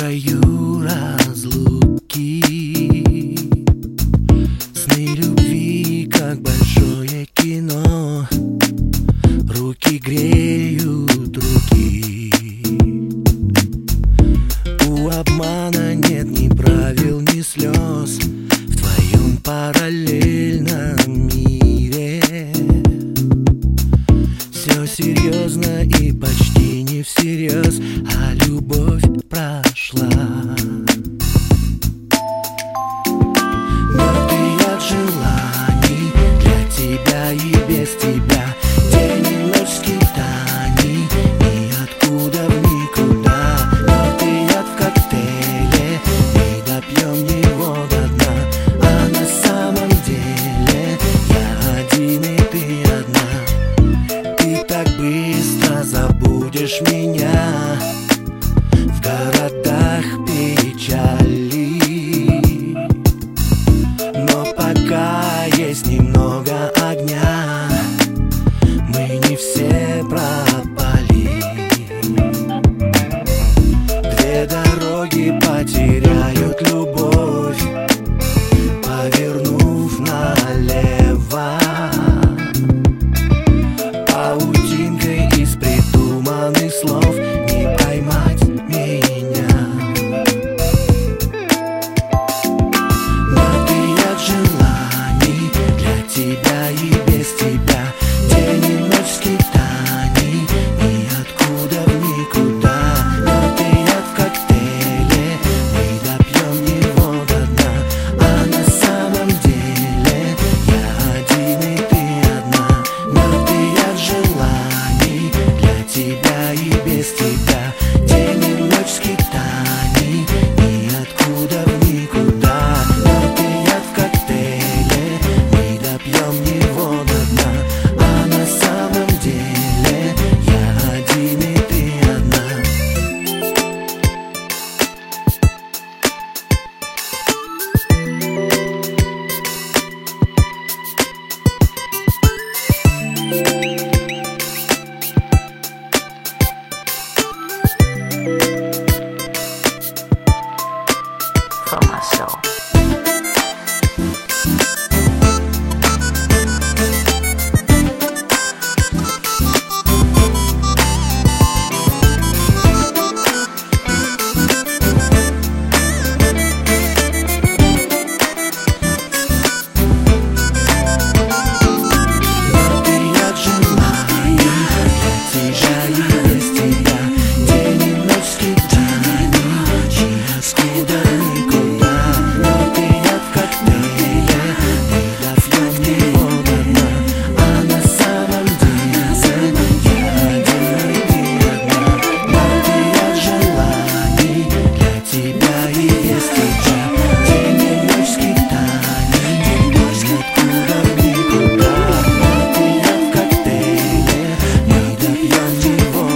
краю разлуки. Сны любви, как большое кино, руки греют руки. У обмана нет ни правил, ни слез в твоем параллельном мире. Все серьезно и почти не всерьез, а любовь прошла. Но ты от желаний для тебя и без тебя, день и ночь скитаний, ниоткуда в никуда. Но ты от в коктейле, мы допьем его до дна, а на самом деле я один и ты одна. Ты так быстро забудешь меня в городах печали, но пока есть немного огня, мы не все пропали. Две дороги потеряют любовь, повернув налево. Паутинкой из придуманных слов не поймать меня. Но ты от желаний для тебя и без тебя, день и ночь скитаний, ниоткуда в никуда. Но ты от в коктейле, мы допьем его до дна, а на самом деле я один и ты одна. Но ты от желаний для тебя и без тебя, день и ночь скитаний, ниоткуда в никуда. Но ты от в коктейле, мы допьем его до дна, а на самом деле я один и ты одна. For my soul.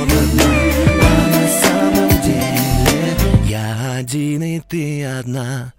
Один и ты одна.